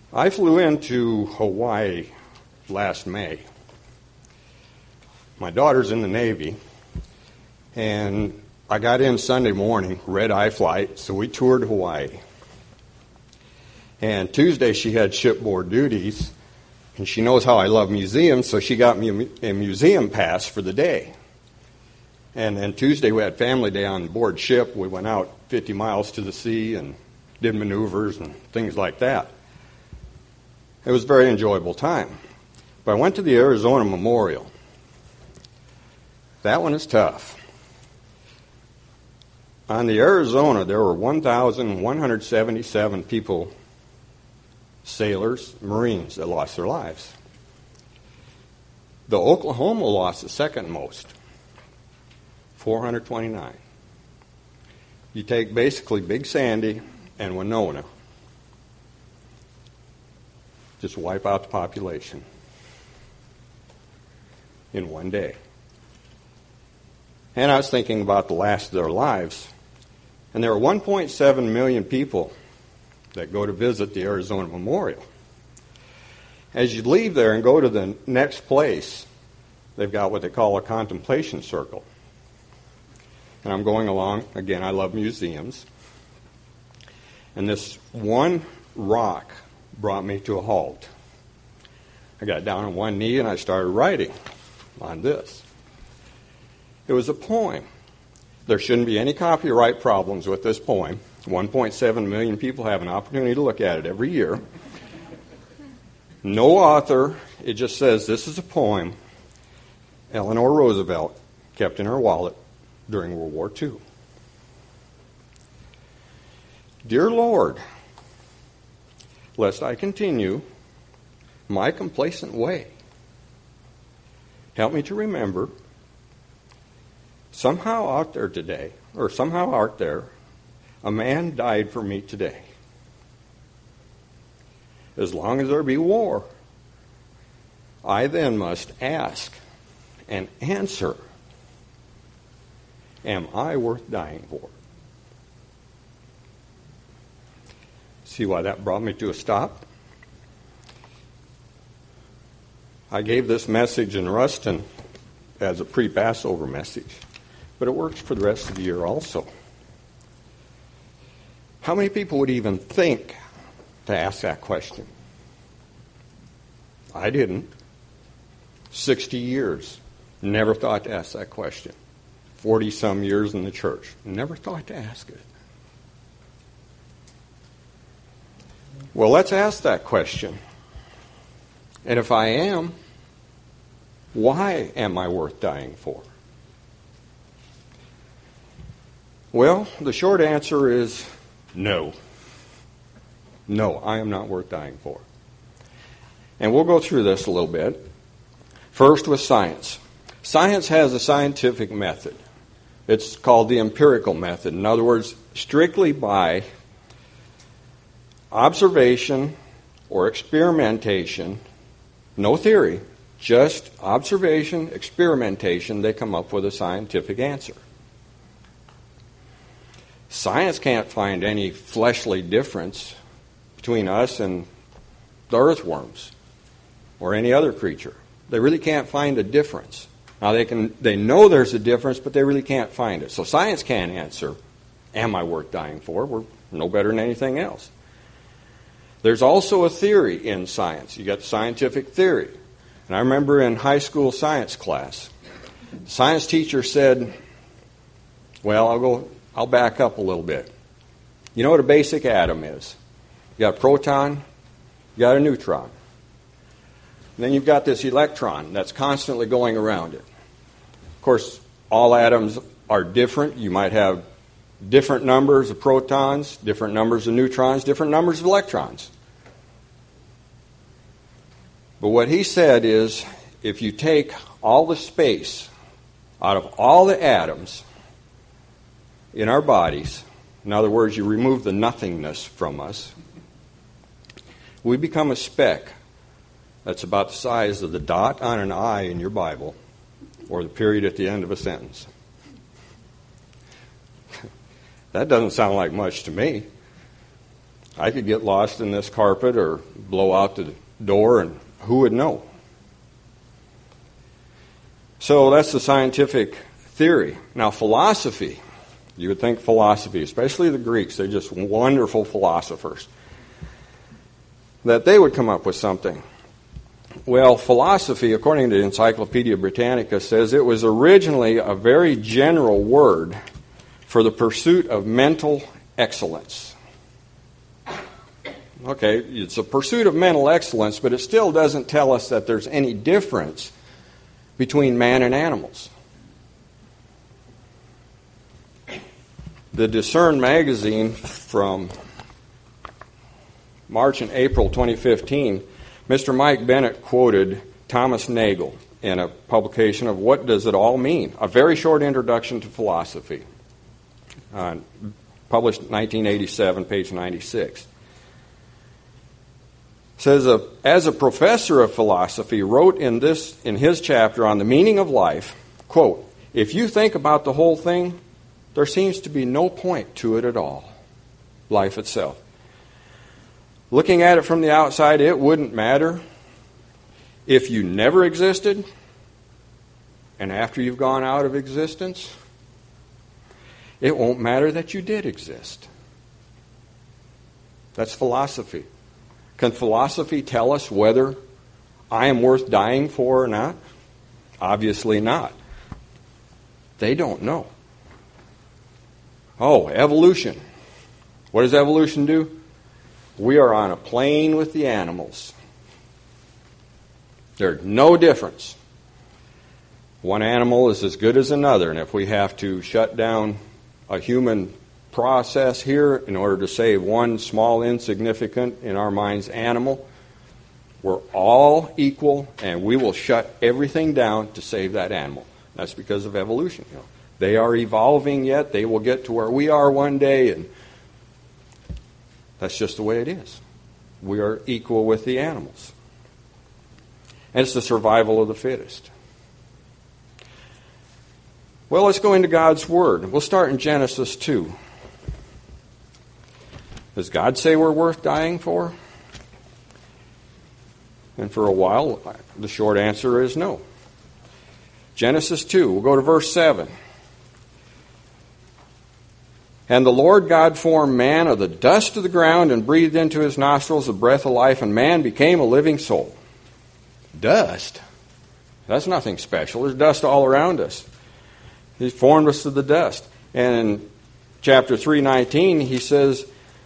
I flew into Hawaii last May. My daughter's in the Navy, and I got in Sunday morning, red-eye flight, so we toured Hawaii. And Tuesday she had shipboard duties, and she knows how I love museums, so she got me a museum pass for the day. And then Tuesday we had family day on board ship. We went out 50 miles to the sea and did maneuvers and things like that. It was a very enjoyable time. But I went to the Arizona Memorial. That one is tough. On the Arizona, there were 1,177 people, sailors, Marines, that lost their lives. The Oklahoma lost the second most, 429. You take basically Big Sandy and Winona, just wipe out the population in one day. And I was thinking about the last of their lives, and there are 1.7 million people that go to visit the Arizona Memorial. As you leave there and go to the next place, they've got what they call a contemplation circle. And I'm going along, again, I love museums. And this one rock brought me to a halt. I got down on one knee and I started writing on this. It was a poem. There shouldn't be any copyright problems with this poem. 1.7 million people have an opportunity to look at it every year. No author. It just says this is a poem Eleanor Roosevelt kept in her wallet during World War II. Dear Lord, lest I continue my complacent way, help me to remember somehow out there, a man died for me today. As long as there be war, I then must ask and answer, am I worth dying for? See why that brought me to a stop? I gave this message in Ruston as a pre-Passover message, but it works for the rest of the year also. How many people would even think to ask that question? I didn't. 60 years, never thought to ask that question. 40-some years in the church, never thought to ask it. Well, let's ask that question. And if I am, why am I worth dying for? Well, the short answer is no. No, I am not worth dying for. And we'll go through this a little bit. First with science. Science has a scientific method. It's called the empirical method. In other words, strictly by observation or experimentation, no theory, just observation, experimentation, they come up with a scientific answer. Science can't find any fleshly difference between us and the earthworms or any other creature. They really can't find a difference. Now they know there's a difference, but they really can't find it. So science can't answer, am I worth dying for? We're no better than anything else. There's also a theory in science. You got scientific theory. And I remember in high school science class, the science teacher said, well, I'll back up a little bit. You know what a basic atom is? You got a proton, you got a neutron. And then you've got this electron that's constantly going around it. Of course, all atoms are different. You might have different numbers of protons, different numbers of neutrons, different numbers of electrons. But what he said is, if you take all the space out of all the atoms in our bodies, in other words, you remove the nothingness from us, we become a speck that's about the size of the dot on an I in your Bible, or the period at the end of a sentence. That doesn't sound like much to me. I could get lost in this carpet or blow out the door, and who would know? So that's the scientific theory. Now, philosophy, you would think philosophy, especially the Greeks, they're just wonderful philosophers, that they would come up with something. Well, philosophy, according to the Encyclopedia Britannica, says it was originally a very general word for the pursuit of mental excellence. Okay, it's a pursuit of mental excellence, but it still doesn't tell us that there's any difference between man and animals. The Discern magazine from March and April 2015, Mr. Mike Bennett quoted Thomas Nagel in a publication of What Does It All Mean? A very short introduction to philosophy, published in 1987, page 96. Says, as a professor of philosophy wrote in his chapter on the meaning of life, quote, if you think about the whole thing, there seems to be no point to it at all, life itself. Looking at it from the outside, it wouldn't matter if you never existed, and after you've gone out of existence, it won't matter that you did exist. That's philosophy. Can philosophy tell us whether I am worth dying for or not? Obviously not. They don't know. Oh, evolution. What does evolution do? We are on a plane with the animals. There's no difference. One animal is as good as another, and if we have to shut down a human process here in order to save one small, insignificant, in our minds, animal, we're all equal, and we will shut everything down to save that animal. That's because of evolution. They are evolving yet. They will get to where we are one day, and that's just the way it is. We are equal with the animals. And it's the survival of the fittest. Well, let's go into God's Word. We'll start in Genesis 2. Does God say we're worth dying for? And for a while, the short answer is no. Genesis 2, we'll go to verse 7. And the Lord God formed man of the dust of the ground and breathed into his nostrils the breath of life, and man became a living soul. Dust? That's nothing special. There's dust all around us. He formed us of the dust. And in chapter 3:19, he says,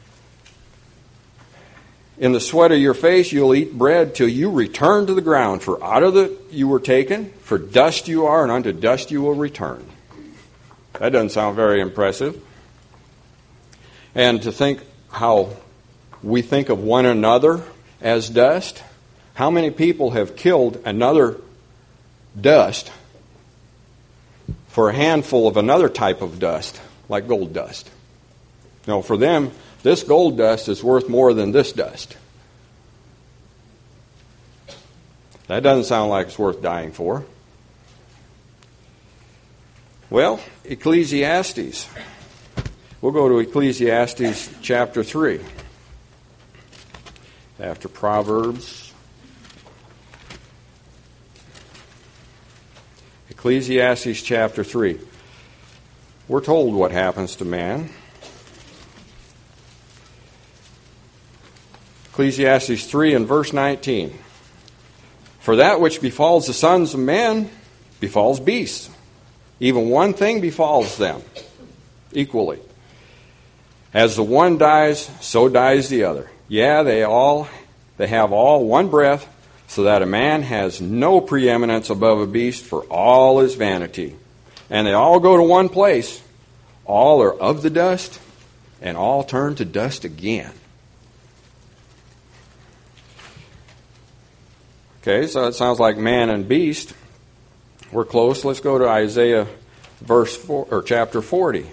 in the sweat of your face you'll eat bread till you return to the ground. For out of it you were taken, for dust you are, and unto dust you will return. That doesn't sound very impressive. And to think how we think of one another as dust. How many people have killed another dust for a handful of another type of dust, like gold dust? No, for them, this gold dust is worth more than this dust. That doesn't sound like it's worth dying for. Well, Ecclesiastes. We'll go to Ecclesiastes chapter 3. After Proverbs. Ecclesiastes chapter 3. We're told what happens to man. Ecclesiastes 3 and verse 19. For that which befalls the sons of men befalls beasts. Even one thing befalls them equally. As the one dies, so dies the other. Yeah, they have all one breath, so that a man has no preeminence above a beast, for all is vanity. And they all go to one place. All are of the dust, and all turn to dust again. Okay, so it sounds like man and beast. We're close. Let's go to Isaiah chapter 40.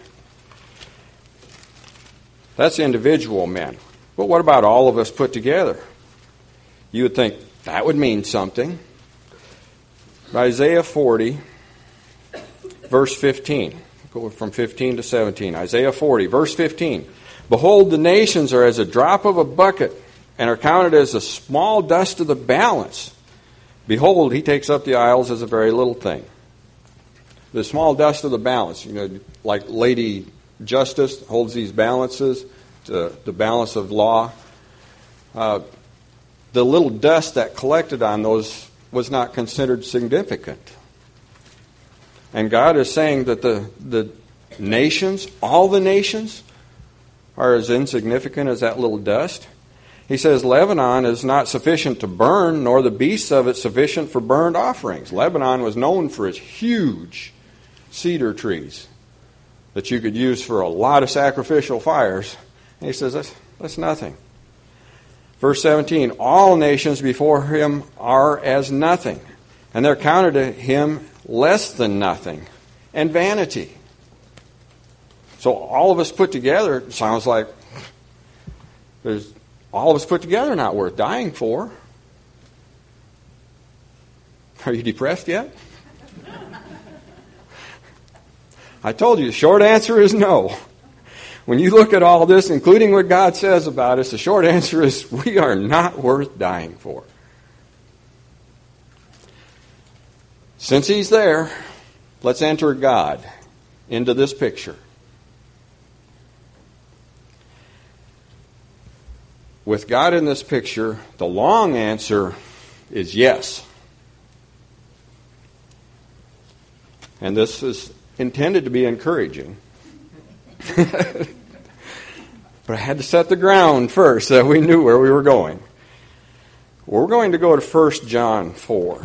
That's individual men. But what about all of us put together? You would think that would mean something. Isaiah 40, verse 15. Go from 15 to 17. Isaiah 40, verse 15. Behold, the nations are as a drop of a bucket, and are counted as the small dust of the balance. Behold, he takes up the isles as a very little thing. The small dust of the balance, like Lady Justice holds these balances, the balance of law. The little dust that collected on those was not considered significant. And God is saying that the nations, all the nations, are as insignificant as that little dust. He says, Lebanon is not sufficient to burn, nor the beasts of it sufficient for burnt offerings. Lebanon was known for its huge cedar trees that you could use for a lot of sacrificial fires. And he says, that's nothing. Verse 17, all nations before him are as nothing, and they're counted to him less than nothing, and vanity. So all of us put together, it sounds like there's all of us put together not worth dying for. Are you depressed yet? I told you, the short answer is no. When you look at all this, including what God says about us, the short answer is we are not worth dying for. Since he's there, let's enter God into this picture. With God in this picture, the long answer is yes. And this is intended to be encouraging. But I had to set the ground first so that we knew where we were going. We're going to go to 1 John 4.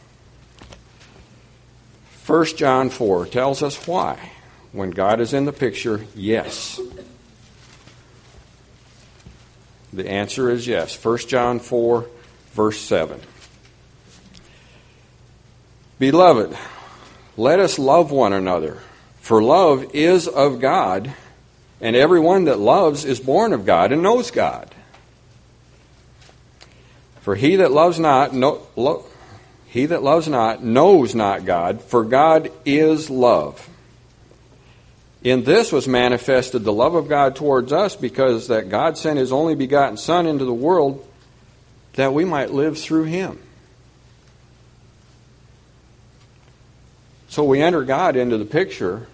1 John 4 tells us why. When God is in the picture, yes. The answer is yes. 1 John 4, verse 7. Beloved, let us love one another, for love is of God, and everyone that loves is born of God and knows God. For he that loves not knows not God, for God is love. In this was manifested the love of God towards us, because that God sent his only begotten Son into the world that we might live through him. So we enter God into the picture.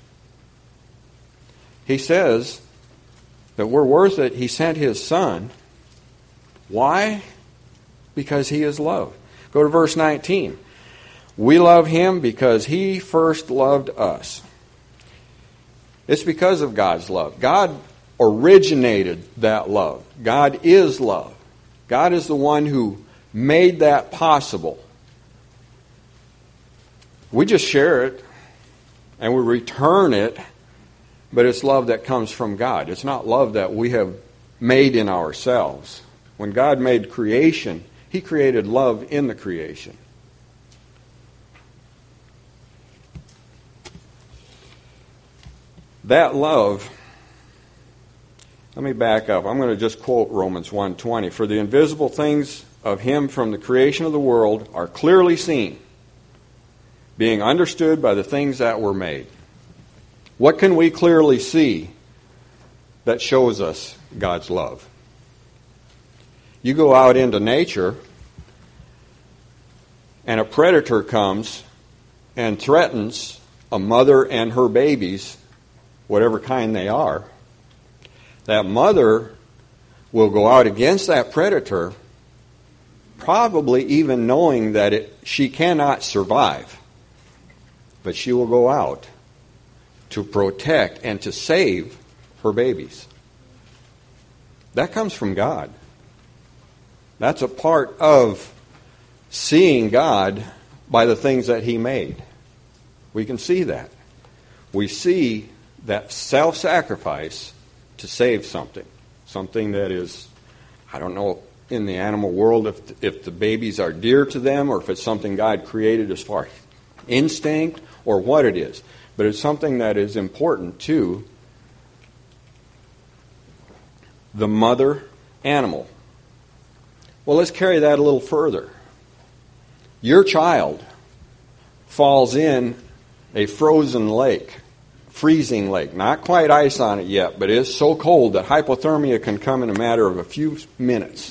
He says that we're worth it. He sent his Son. Why? Because he is love. Go to verse 19. We love him because he first loved us. It's because of God's love. God originated that love. God is love. God is the one who made that possible. We just share it and we return it, but it's love that comes from God. It's not love that we have made in ourselves. When God made creation, he created love in the creation. That love, let me back up. I'm going to just quote Romans 1:20. For the invisible things of him from the creation of the world are clearly seen, being understood by the things that were made. What can we clearly see that shows us God's love? You go out into nature, and a predator comes and threatens a mother and her babies, whatever kind they are. That mother will go out against that predator, probably even knowing that she cannot survive. But she will go out to protect and to save her babies. That comes from God. That's a part of seeing God by the things that he made. We can see that. We see that self-sacrifice to save something. Something that is, I don't know, in the animal world if the babies are dear to them or if it's something God created as far as instinct or what it is. But it's something that is important to the mother animal. Well, let's carry that a little further. Your child falls in a frozen lake, freezing lake. Not quite ice on it yet, but it's so cold that hypothermia can come in a matter of a few minutes.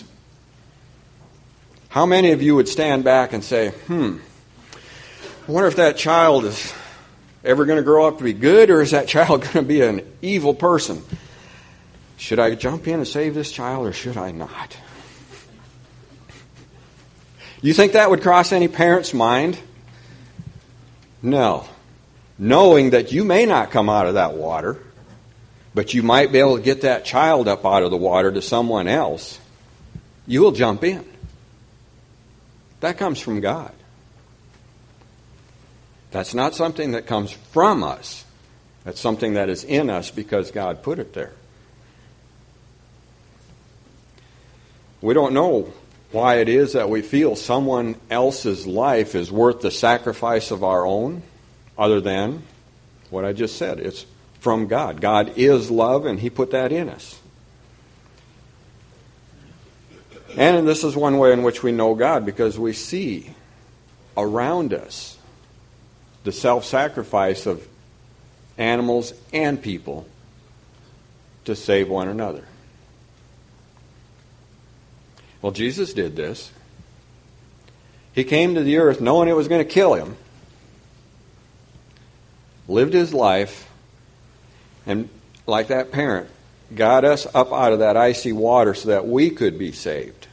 How many of you would stand back and say, I wonder if that child is ever going to grow up to be good, or is that child going to be an evil person? Should I jump in and save this child, or should I not? You think that would cross any parent's mind? No. Knowing that you may not come out of that water, but you might be able to get that child up out of the water to someone else, you will jump in. That comes from God. That's not something that comes from us. That's something that is in us because God put it there. We don't know why it is that we feel someone else's life is worth the sacrifice of our own, other than what I just said. It's from God. God is love, and He put that in us. And this is one way in which we know God, because we see around us the self-sacrifice of animals and people to save one another. Well, Jesus did this. He came to the earth knowing it was going to kill Him, lived His life, and like that parent, got us up out of that icy water so that we could be saved.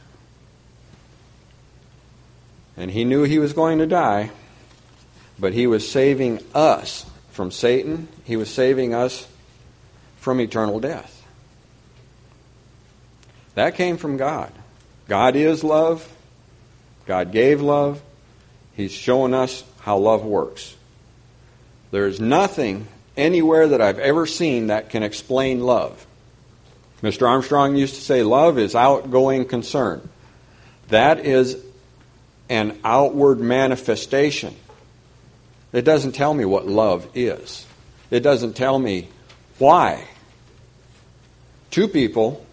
And He knew He was going to die, but He was saving us from Satan. He was saving us from eternal death. That came from God. God is love. God gave love. He's shown us how love works. There is nothing anywhere that I've ever seen that can explain love. Mr. Armstrong used to say love is outgoing concern. That is an outward manifestation. It doesn't tell me what love is. It doesn't tell me why. Two people,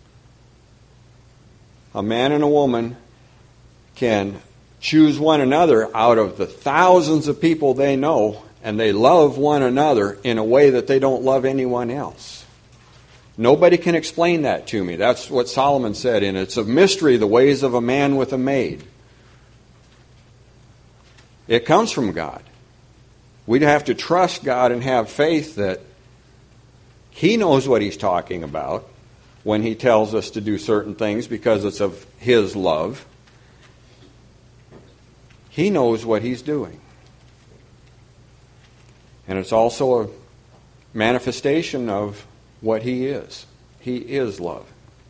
a man and a woman, can choose one another out of the thousands of people they know, and they love one another in a way that they don't love anyone else. Nobody can explain that to me. That's what Solomon said, and it's a mystery, the ways of a man with a maid. It comes from God. We'd have to trust God and have faith that He knows what He's talking about when He tells us to do certain things because it's of His love. He knows what He's doing. And it's also a manifestation of what He is. He is love.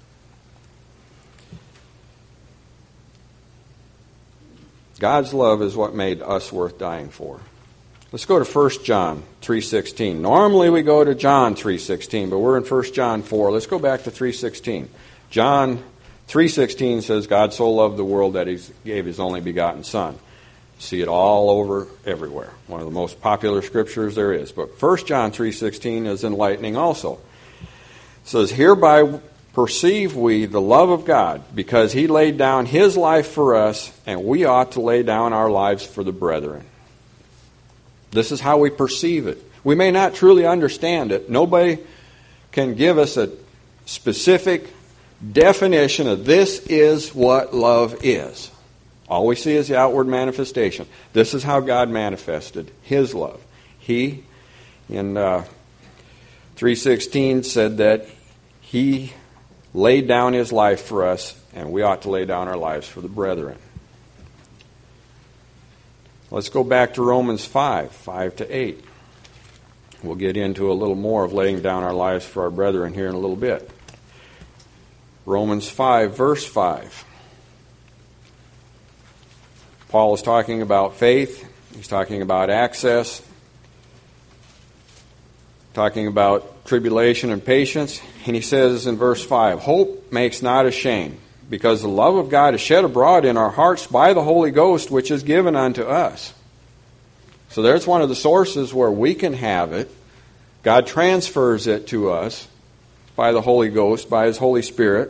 God's love is what made us worth dying for. Let's go to 1 John 3:16. Normally we go to John 3:16, but we're in 1 John 4. Let's go back to 3:16. John 3:16 says, God so loved the world that He gave His only begotten Son. See it all over everywhere. One of the most popular scriptures there is. But 1 John 3:16 is enlightening also. It says, hereby perceive we the love of God, because He laid down His life for us, and we ought to lay down our lives for the brethren. This is how we perceive it. We may not truly understand it. Nobody can give us a specific definition of this is what love is. All we see is the outward manifestation. This is how God manifested His love. He, in 3:16, said that He laid down His life for us, and we ought to lay down our lives for the brethren. Let's go back to Romans 5:5-8. We'll get into a little more of laying down our lives for our brethren here in a little bit. Romans 5, verse 5. Paul is talking about faith. He's talking about access. Talking about tribulation and patience. And he says in verse 5, hope makes not ashamed, because the love of God is shed abroad in our hearts by the Holy Ghost, which is given unto us. So there's one of the sources where we can have it. God transfers it to us by the Holy Ghost, by His Holy Spirit.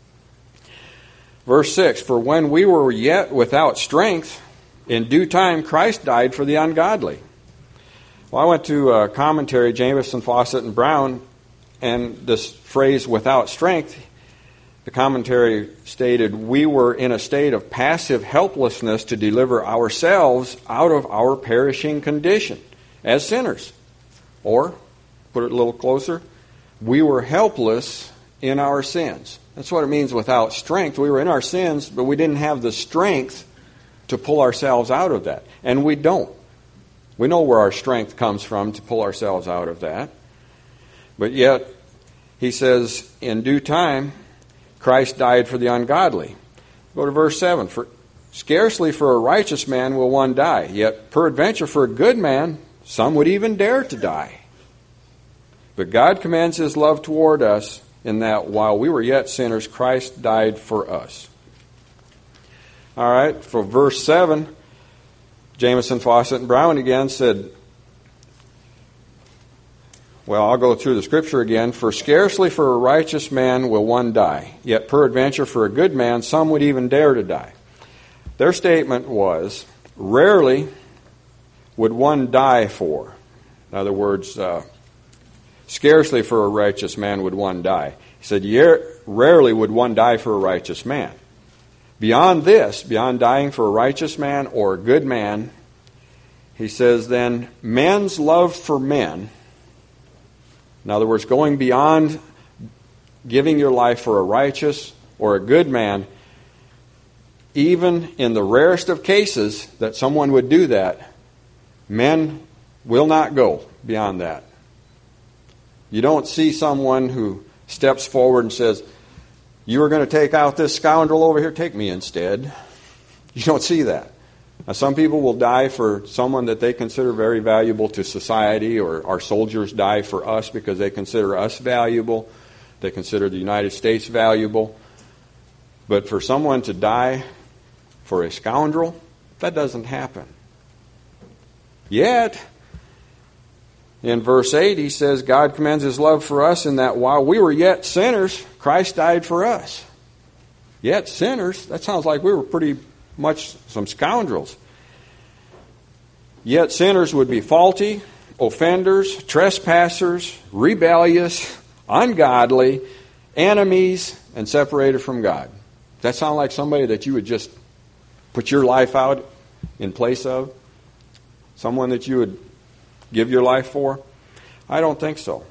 Verse 6, for when we were yet without strength, in due time Christ died for the ungodly. Well, I went to a commentary, Jamieson, Fawcett, and Brown, and this phrase, without strength, the commentary stated, we were in a state of passive helplessness to deliver ourselves out of our perishing condition as sinners. Or, put it a little closer, we were helpless in our sins. That's what it means without strength. We were in our sins, but we didn't have the strength to pull ourselves out of that. And we don't. We know where our strength comes from to pull ourselves out of that. But yet, he says, in due time, Christ died for the ungodly. Go to verse 7. Scarcely for a righteous man will one die, yet peradventure for a good man, some would even dare to die. But God commends His love toward us in that while we were yet sinners, Christ died for us. All right, for verse 7, Jamieson, Fawcett, and Brown again said, well, I'll go through the scripture again. For scarcely for a righteous man will one die, yet peradventure for a good man some would even dare to die. Their statement was, rarely would one die for. In other words, scarcely for a righteous man would one die. He said, rarely would one die for a righteous man. Beyond this, beyond dying for a righteous man or a good man, he says then, men's love for men, in other words, going beyond giving your life for a righteous or a good man, even in the rarest of cases that someone would do that, men will not go beyond that. You don't see someone who steps forward and says, you are going to take out this scoundrel over here, take me instead. You don't see that. Now, some people will die for someone that they consider very valuable to society, or our soldiers die for us because they consider us valuable. They consider the United States valuable. But for someone to die for a scoundrel, that doesn't happen. Yet, in verse 8, he says, God commends His love for us in that while we were yet sinners, Christ died for us. Yet sinners, that sounds like we were pretty much some scoundrels. Yet sinners would be faulty, offenders, trespassers, rebellious, ungodly, enemies, and separated from God. Does that sound like somebody that you would just put your life out in place of? Someone that you would give your life for? I don't think so.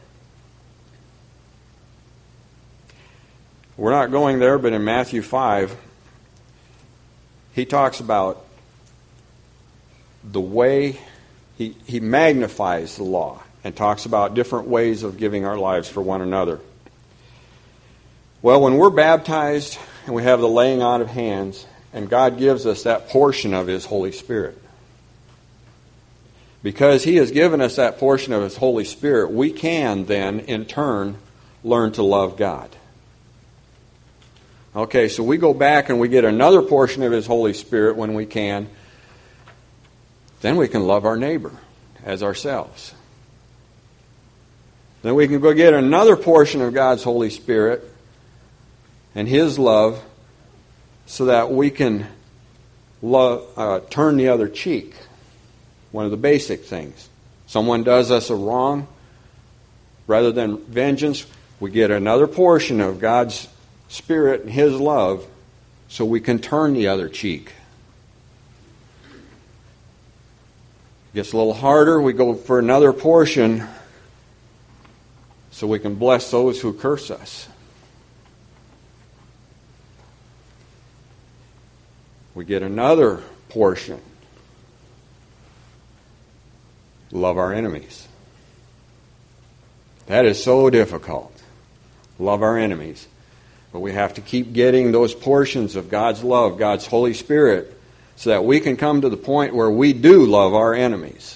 We're not going there, but in Matthew 5, he talks about the way he magnifies the law and talks about different ways of giving our lives for one another. Well, when we're baptized and we have the laying on of hands, and God gives us that portion of His Holy Spirit, because He has given us that portion of His Holy Spirit, we can then, in turn, learn to love God. Okay, so we go back and we get another portion of His Holy Spirit when we can. Then we can love our neighbor as ourselves. Then we can go get another portion of God's Holy Spirit and His love so that we can turn the other cheek. One of the basic things. Someone does us a wrong, rather than vengeance, we get another portion of God's Spirit and His love so we can turn the other cheek. It gets a little harder, we go for another portion so we can bless those who curse us. We get another portion. Love our enemies. That is so difficult. Love our enemies. But we have to keep getting those portions of God's love, God's Holy Spirit, so that we can come to the point where we do love our enemies.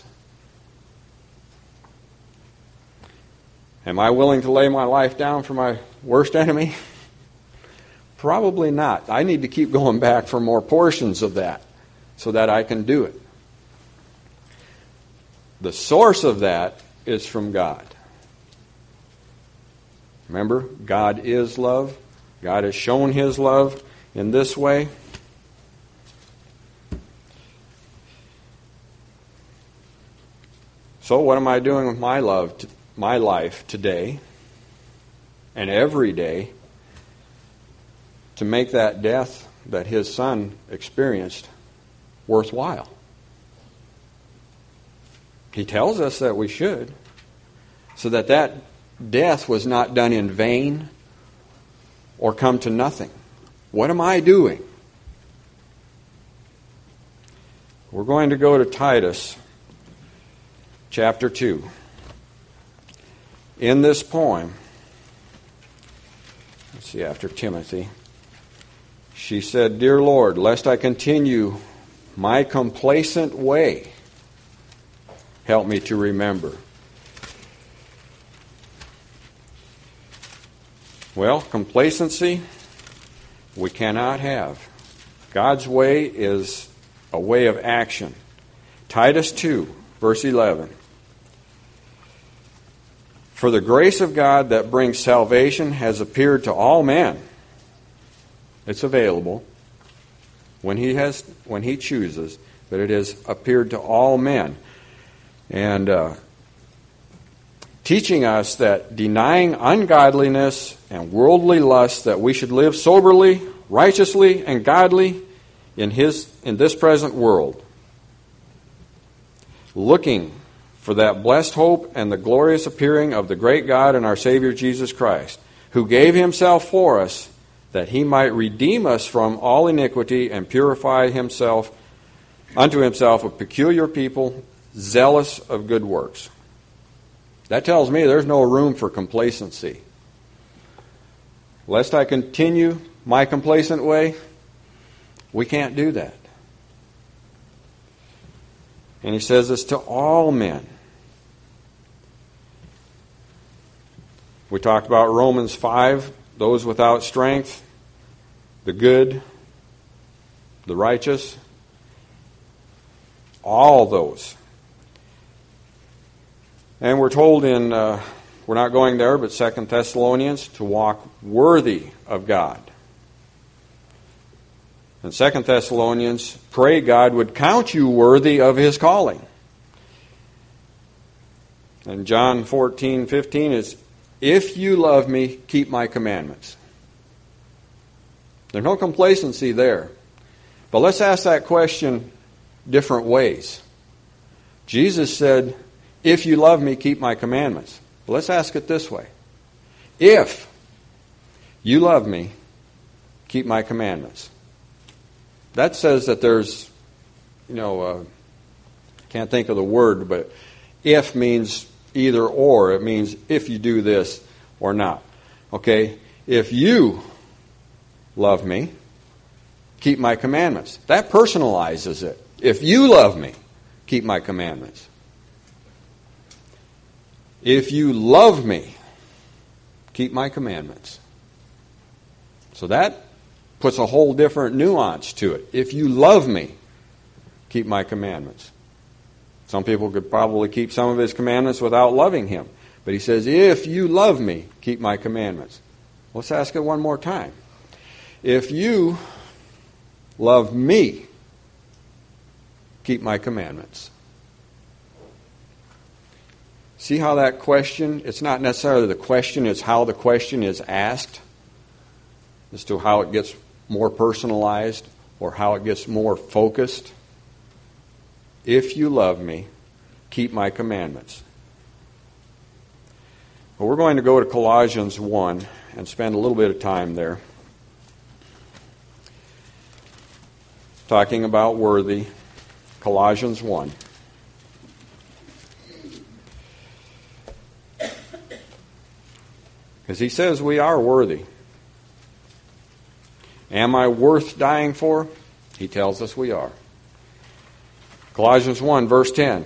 Am I willing to lay my life down for my worst enemy? Probably not. I need to keep going back for more portions of that so that I can do it. The source of that is from God. Remember, God is love. God has shown His love in this way. So what am I doing with my life today and every day to make that death that His Son experienced worthwhile? He tells us that we should, so that death was not done in vain or come to nothing. What am I doing? We're going to go to Titus chapter 2. In this poem, let's see, after Timothy, she said, "Dear Lord, lest I continue my complacent way, help me to remember." Well, complacency we cannot have. God's way is a way of action. Titus 2, verse 11. "For the grace of God that brings salvation has appeared to all men." It's available when He chooses, but it has appeared to all men. And teaching us that denying ungodliness and worldly lust, that we should live soberly, righteously, and godly in this present world, looking for that blessed hope and the glorious appearing of the great God and our Savior Jesus Christ, who gave Himself for us, that He might redeem us from all iniquity and purify unto Himself a peculiar people, zealous of good works. That tells me there's no room for complacency. Lest I continue my complacent way, we can't do that. And he says this to all men. We talked about Romans 5, those without strength, the good, the righteous, all those. And we're told in, we're not going there, but 2 Thessalonians, to walk worthy of God. In 2 Thessalonians, pray God would count you worthy of His calling. And John 14:15 is, "If you love me, keep my commandments." There's no complacency there. But let's ask that question different ways. Jesus said, "If you love me, keep my commandments." Well, let's ask it this way. If you love me, keep my commandments. That says that there's, can't think of the word, but if means either or. It means if you do this or not. Okay? If you love me, keep my commandments. That personalizes it. If you love me, keep my commandments. If you love me, keep my commandments. So that puts a whole different nuance to it. If you love me, keep my commandments. Some people could probably keep some of His commandments without loving Him. But He says, if you love me, keep my commandments. Let's ask it one more time. If you love me, keep my commandments. See how that question, it's not necessarily the question, it's how the question is asked as to how it gets more personalized or how it gets more focused. If you love me, keep my commandments. Well, we're going to go to Colossians 1 and spend a little bit of time there. Talking about worthy. Colossians 1. Because he says we are worthy. Am I worth dying for? He tells us we are. Colossians 1, verse 10.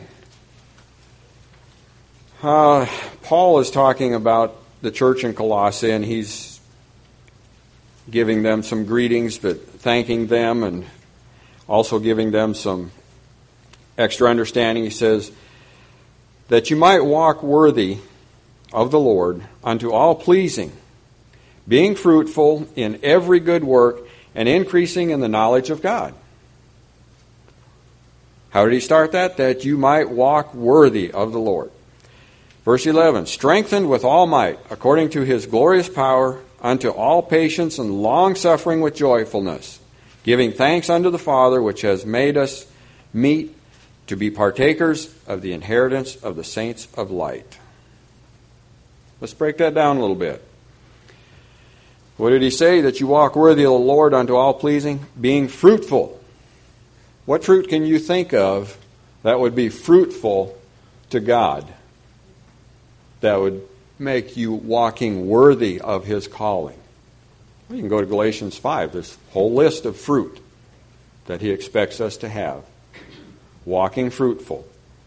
Paul is talking about the church in Colossae, and he's giving them some greetings, but thanking them and also giving them some extra understanding. He says, that you might walk worthy of the Lord unto all pleasing, being fruitful in every good work and increasing in the knowledge of God. How did he start that? That you might walk worthy of the Lord. Verse 11, strengthened with all might, according to his glorious power, unto all patience and long-suffering with joyfulness, giving thanks unto the Father, which has made us meet to be partakers of the inheritance of the saints of light. Let's break that down a little bit. What did he say? That you walk worthy of the Lord unto all pleasing, being fruitful. What fruit can you think of that would be fruitful to God? That would make you walking worthy of his calling. Well, you can go to Galatians 5. There's a whole list of fruit that he expects us to have. Walking fruitful.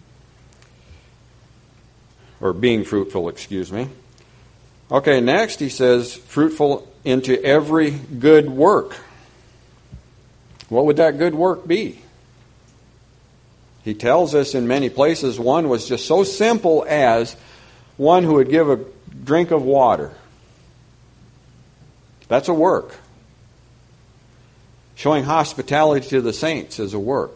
Or being fruitful, excuse me. Okay, next he says, fruitful into every good work. What would that good work be? He tells us in many places. One was just so simple as one who would give a drink of water. That's a work. Showing hospitality to the saints is a work.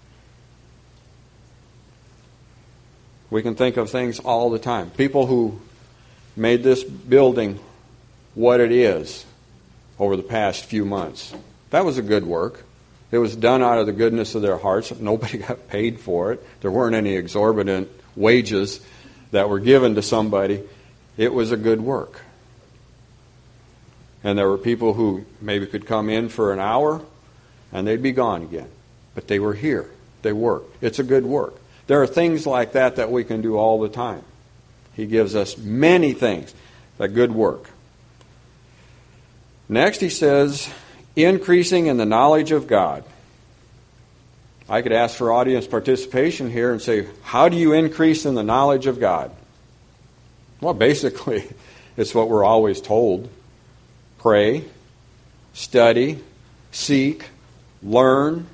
We can think of things all the time. People who made this building what it is over the past few months. That was a good work. It was done out of the goodness of their hearts. Nobody got paid for it. There weren't any exorbitant wages that were given to somebody. It was a good work. And there were people who maybe could come in for an hour and they'd be gone again. But they were here. They worked. It's a good work. There are things like that that we can do all the time. He gives us many things that good work. Next he says, increasing in the knowledge of God. I could ask for audience participation here and say, how do you increase in the knowledge of God? Well, basically, it's what we're always told. Pray, study, seek, learn.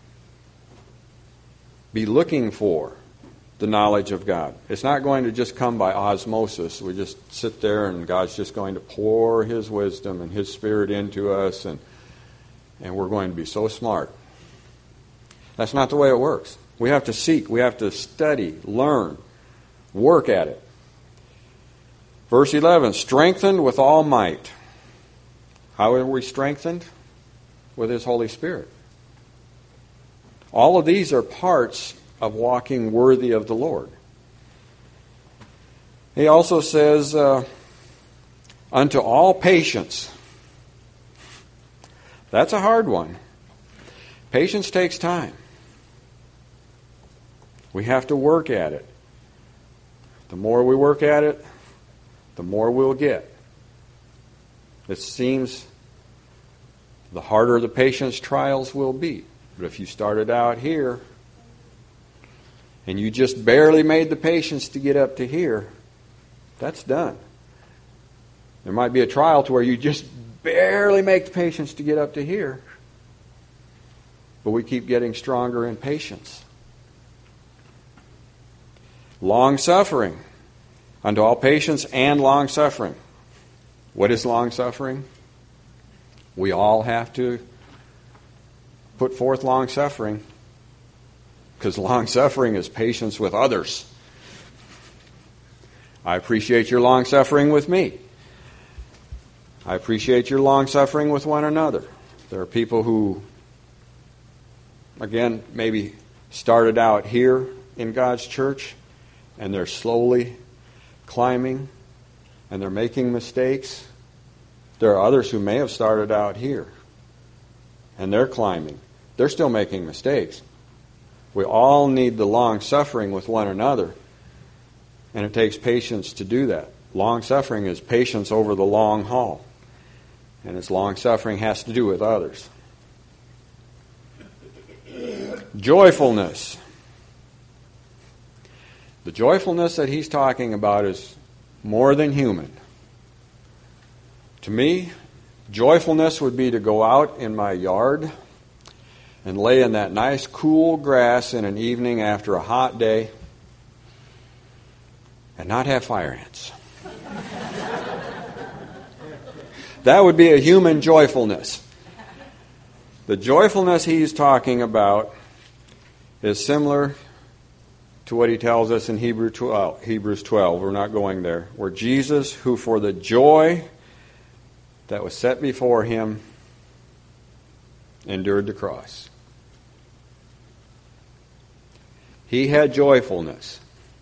Be looking for the knowledge of God. It's not going to just come by osmosis. We just sit there and God's just going to pour his wisdom and his Spirit into us and we're going to be so smart. That's not the way it works. We have to seek. We have to study, learn, work at it. Verse 11, strengthened with all might. How are we strengthened? With his Holy Spirit. All of these are parts of walking worthy of the Lord. He also says, unto all patience. That's a hard one. Patience takes time. We have to work at it. The more we work at it, the more we'll get. It seems the harder the patience trials will be. But if you started out here and you just barely made the patience to get up to here, that's done. There might be a trial to where you just barely make the patience to get up to here, but we keep getting stronger in patience. Long-suffering. Unto all patience and long-suffering. What is long-suffering? We all have to put forth long-suffering, because long-suffering is patience with others. I appreciate your long-suffering with me. I appreciate your long-suffering with one another. There are people who, again, maybe started out here in God's church, and they're slowly climbing, and they're making mistakes. There are others who may have started out here, and they're climbing. They're still making mistakes. We all need the long-suffering with one another, and it takes patience to do that. Long-suffering is patience over the long haul, and its long-suffering has to do with others. Joyfulness. The joyfulness that he's talking about is more than human. To me, joyfulness would be to go out in my yard and lay in that nice cool grass in an evening after a hot day and not have fire ants. That would be a human joyfulness. The joyfulness he's talking about is similar to what he tells us in Hebrews 12. We're not going there. Where Jesus, who for the joy that was set before him, endured the cross. He had joyfulness,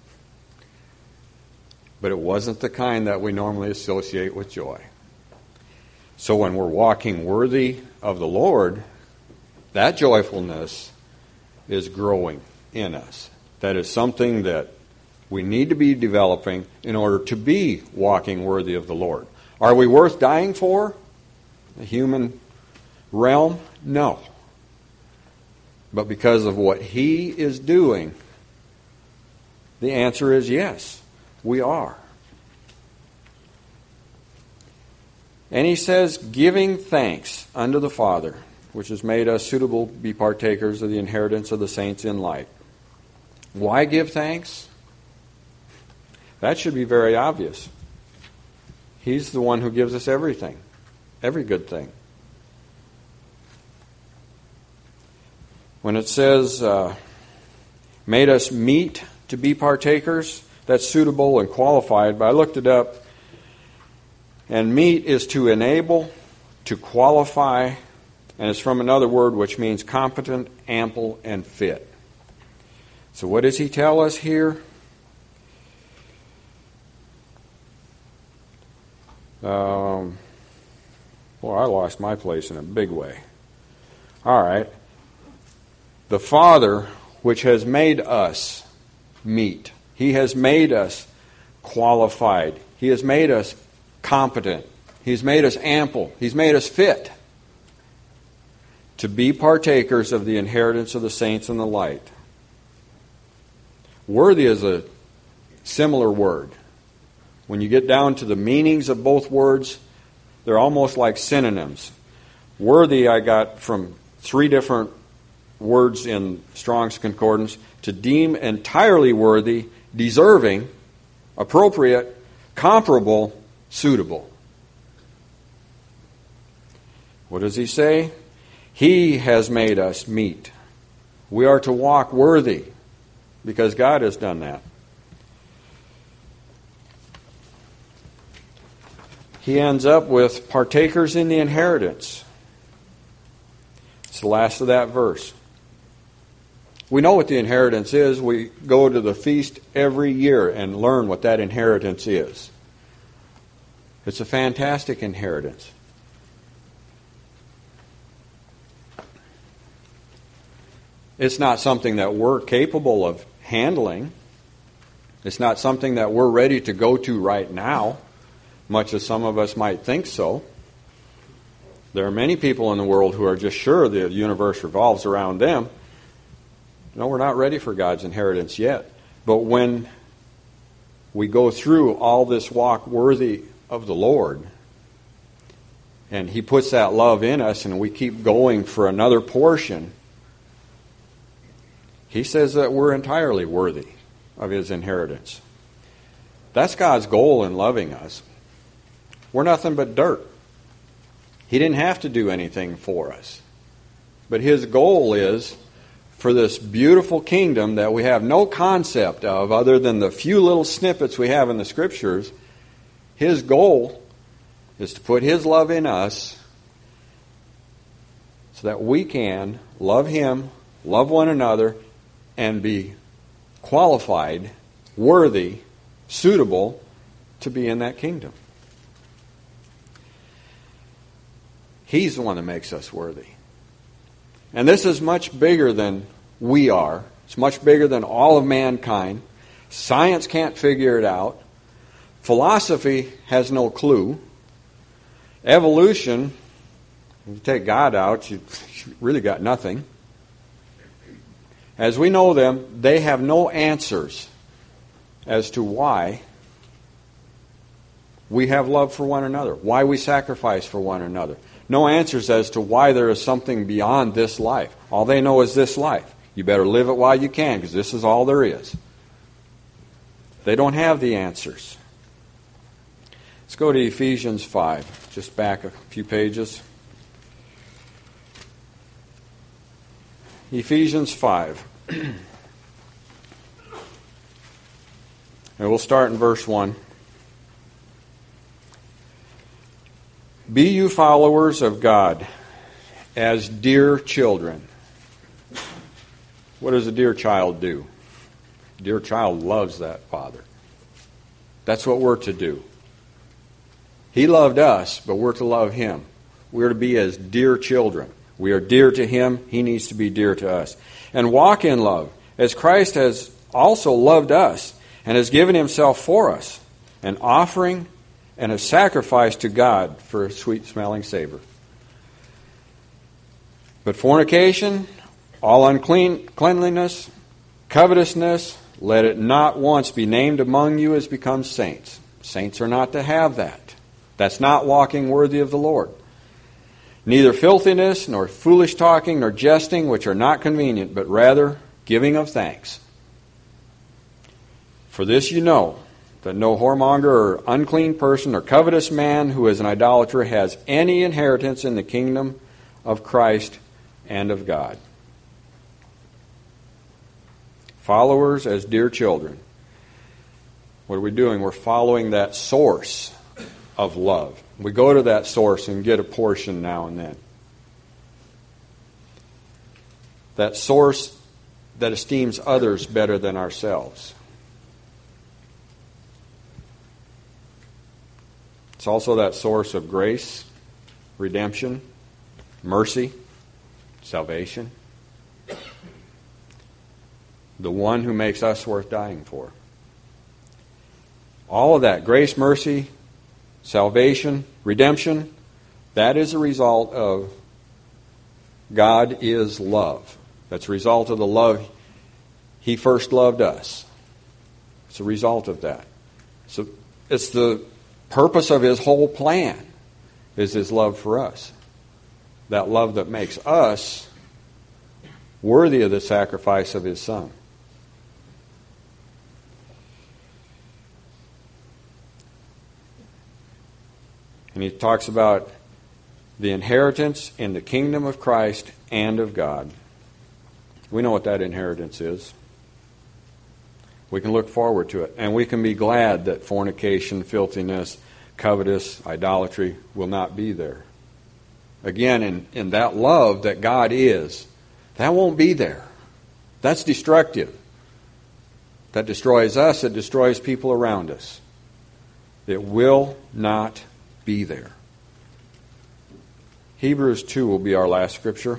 but it wasn't the kind that we normally associate with joy. So when we're walking worthy of the Lord, that joyfulness is growing in us. That is something that we need to be developing in order to be walking worthy of the Lord. Are we worth dying for? The human realm? No. But because of what He is doing, the answer is yes, we are. And He says, giving thanks unto the Father, which has made us suitable to be partakers of the inheritance of the saints in light. Why give thanks? That should be very obvious. He's the one who gives us everything, every good thing. When it says, made us meet to be partakers, that's suitable and qualified, but I looked it up, and meet is to enable, to qualify, and it's from another word which means competent, ample, and fit. So what does he tell us here? Well, I lost my place in a big way. All right. The Father, which has made us meet. He has made us qualified. He has made us competent. He's made us ample. He's made us fit to be partakers of the inheritance of the saints in the light. Worthy is a similar word. When you get down to the meanings of both words, they're almost like synonyms. Worthy I got from 3 different words in Strong's Concordance: to deem entirely worthy, deserving, appropriate, comparable, suitable. What does he say? He has made us meet. We are to walk worthy because God has done that. He ends up with partakers in the inheritance. It's the last of that verse. We know what the inheritance is. We go to the feast every year and learn what that inheritance is. It's a fantastic inheritance. It's not something that we're capable of handling. It's not something that we're ready to go to right now, much as some of us might think so. There are many people in the world who are just sure the universe revolves around them. No, we're not ready for God's inheritance yet. But when we go through all this walk worthy of the Lord, and He puts that love in us and we keep going for another portion, He says that we're entirely worthy of His inheritance. That's God's goal in loving us. We're nothing but dirt. He didn't have to do anything for us. But His goal is for this beautiful kingdom that we have no concept of other than the few little snippets we have in the Scriptures. His goal is to put His love in us so that we can love Him, love one another, and be qualified, worthy, suitable to be in that kingdom. He's the one that makes us worthy. And this is much bigger than we are. It's much bigger than all of mankind. Science can't figure it out. Philosophy has no clue. Evolution, if you take God out, you really got nothing. As we know them, they have no answers as to why we have love for one another, why we sacrifice for one another. No answers as to why there is something beyond this life. All they know is this life. You better live it while you can, because this is all there is. They don't have the answers. Let's go to Ephesians 5, just back a few pages. Ephesians 5. And we'll start in verse 1. Be you followers of God as dear children. What does a dear child do? A dear child loves that father. That's what we're to do. He loved us, but we're to love him. We're to be as dear children. We are dear to him. He needs to be dear to us. And walk in love, as Christ has also loved us and has given himself for us, an offering and a sacrifice to God for a sweet-smelling savor. But fornication, all uncleanliness, covetousness, let it not once be named among you as becomes saints. Saints are not to have that. That's not walking worthy of the Lord. Neither filthiness, nor foolish talking, nor jesting, which are not convenient, but rather giving of thanks. For this you know, that no whoremonger or unclean person or covetous man who is an idolater has any inheritance in the kingdom of Christ and of God. Followers as dear children. What are we doing? We're following that source of love. We go to that source and get a portion now and then. That source that esteems others better than ourselves. It's also that source of grace, redemption, mercy, salvation. The one who makes us worth dying for. All of that, grace, mercy, salvation, redemption, that is a result of God is love. That's a result of the love He first loved us. It's a result of that. So it's the purpose of His whole plan is His love for us. That love that makes us worthy of the sacrifice of His Son. And he talks about the inheritance in the kingdom of Christ and of God. We know what that inheritance is. We can look forward to it. And we can be glad that fornication, filthiness, covetous, idolatry will not be there. Again, in that love that God is, that won't be there. That's destructive. That destroys us. It destroys people around us. It will not be there. Hebrews 2 will be our last scripture.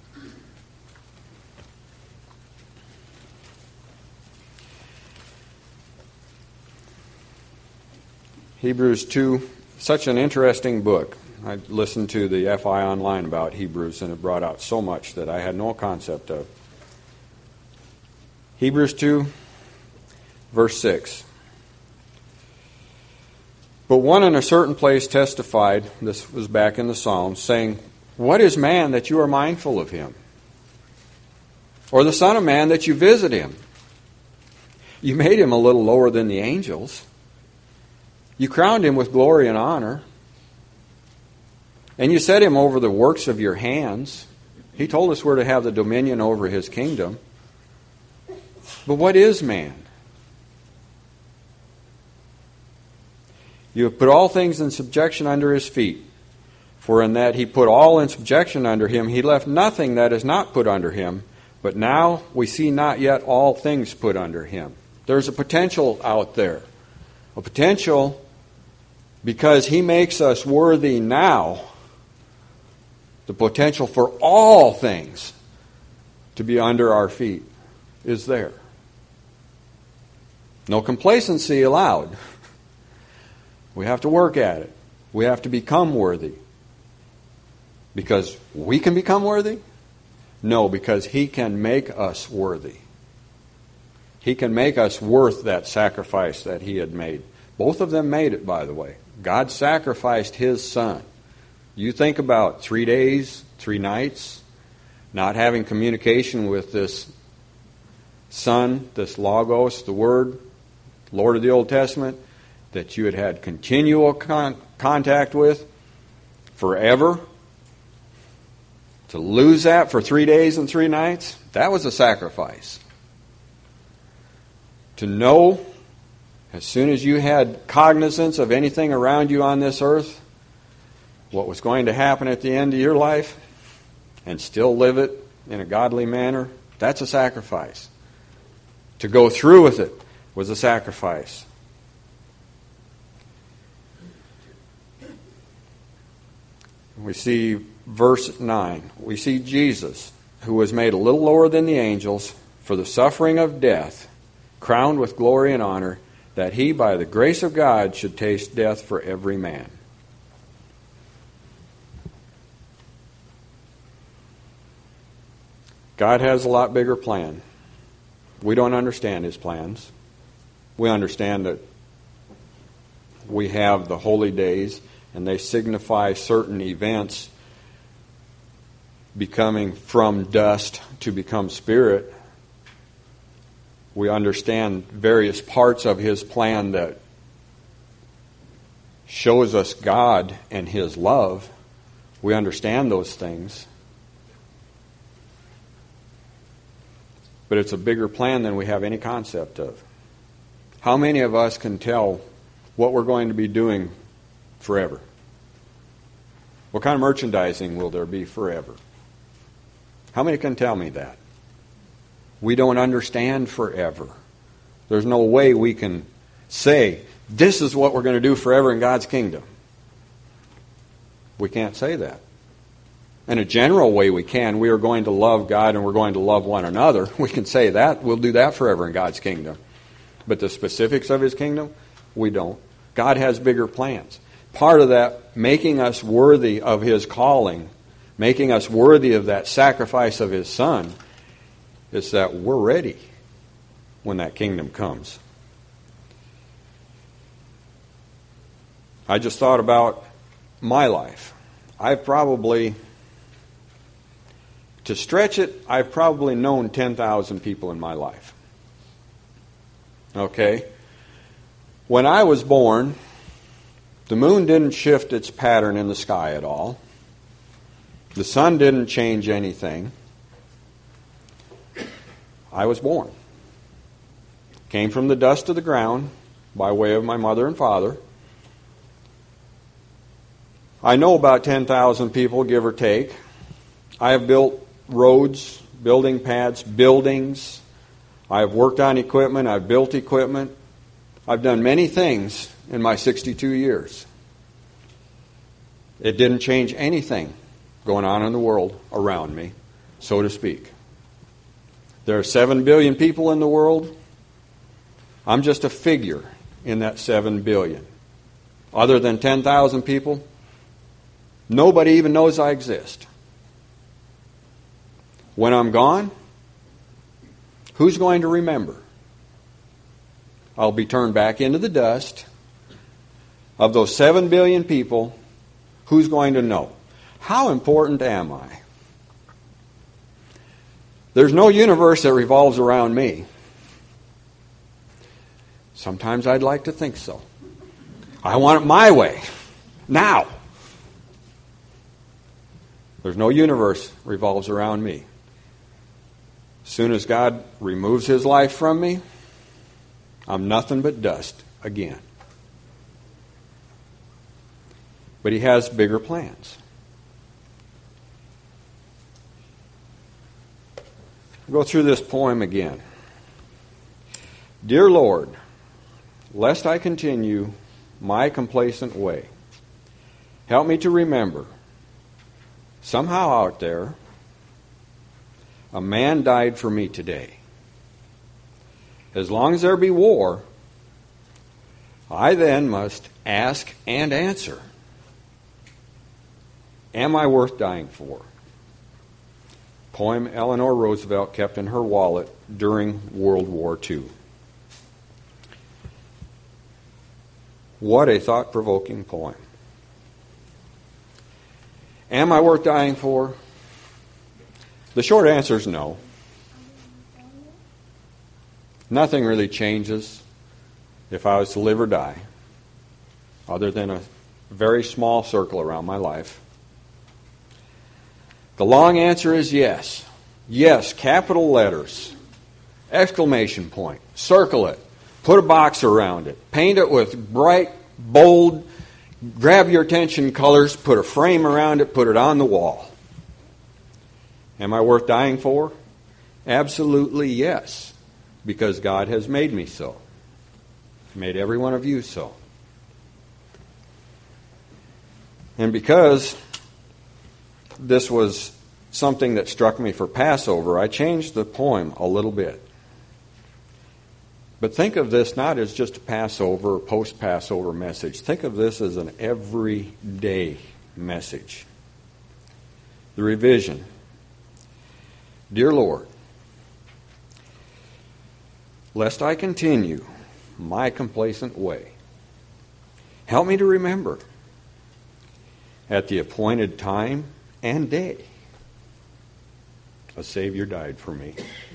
Hebrews 2, such an interesting book. I listened to the FI online about Hebrews, and it brought out so much that I had no concept of. Hebrews 2, verse 6. But one in a certain place testified, this was back in the Psalms, saying, "What is man that you are mindful of him? Or the Son of Man that you visit him? You made him a little lower than the angels. You crowned him with glory and honor. And you set him over the works of your hands." He told us we're to have the dominion over his kingdom. But what is man? You have put all things in subjection under his feet. For in that he put all in subjection under him, he left nothing that is not put under him. But now we see not yet all things put under him. There's a potential out there. A potential because he makes us worthy now. The potential for all things to be under our feet is there. No complacency allowed. We have to work at it. We have to become worthy. Because we can become worthy? No, because He can make us worthy. He can make us worth that sacrifice that He had made. Both of them made it, by the way. God sacrificed His Son. You think about 3 days, 3 nights, not having communication with this Son, this Logos, the Word, Lord of the Old Testament, that you had had continual contact with forever. To lose that for 3 days and 3 nights, that was a sacrifice. To know, as soon as you had cognizance of anything around you on this earth, what was going to happen at the end of your life, and still live it in a godly manner, that's a sacrifice. To go through with it was a sacrifice. We see verse 9. We see Jesus, who was made a little lower than the angels for the suffering of death, crowned with glory and honor, that he, by the grace of God, should taste death for every man. God has a lot bigger plan. We don't understand His plans. We understand that we have the holy days, and they signify certain events becoming from dust to become spirit. We understand various parts of His plan that shows us God and His love. We understand those things. But it's a bigger plan than we have any concept of. How many of us can tell what we're going to be doing forever? What kind of merchandising will there be forever? How many can tell me that? We don't understand forever. There's no way we can say, this is what we're going to do forever in God's kingdom. We can't say that. In a general way we can. We are going to love God and we're going to love one another. We can say that. We'll do that forever in God's kingdom. But the specifics of His kingdom, we don't. God has bigger plans. Part of that, making us worthy of His calling, making us worthy of that sacrifice of His Son, is that we're ready when that kingdom comes. I just thought about my life. To stretch it, I've probably known 10,000 people in my life. Okay? When I was born, the moon didn't shift its pattern in the sky at all. The sun didn't change anything. I was born. Came from the dust of the ground by way of my mother and father. I know about 10,000 people, give or take. I have built roads, building pads, buildings. I have worked on equipment. I've built equipment. I've done many things in my 62 years. It didn't change anything going on in the world around me, so to speak. There are 7 billion people in the world. I'm just a figure in that 7 billion. Other than 10,000 people, nobody even knows I exist. When I'm gone, who's going to remember? I'll be turned back into the dust. Of those 7 billion people, who's going to know? How important am I? There's no universe that revolves around me. Sometimes I'd like to think so. I want it my way. Now. There's no universe revolves around me. As soon as God removes His life from me, I'm nothing but dust again. But He has bigger plans. I'll go through this poem again. Dear Lord, lest I continue my complacent way, help me to remember, somehow out there, a man died for me today. As long as there be war, I then must ask and answer, am I worth dying for? Poem Eleanor Roosevelt kept in her wallet during World War II. What a thought-provoking poem. Am I worth dying for? The short answer is no. Nothing really changes if I was to live or die, other than a very small circle around my life. The long answer is yes. Yes, capital letters. Exclamation point. Circle it. Put a box around it. Paint it with bright, bold, grab your attention colors. Put a frame around it. Put it on the wall. Am I worth dying for? Absolutely yes. Because God has made me so. Made every one of you so. And because this was something that struck me for Passover, I changed the poem a little bit. But think of this not as just a Passover or post-Passover message. Think of this as an everyday message. The revision. Dear Lord, lest I continue my complacent way, help me to remember at the appointed time and day a Savior died for me.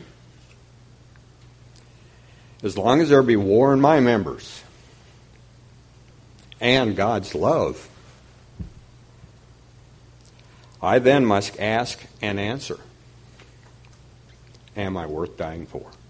As long as there be war in my members and God's love, I then must ask and answer, am I worth dying for?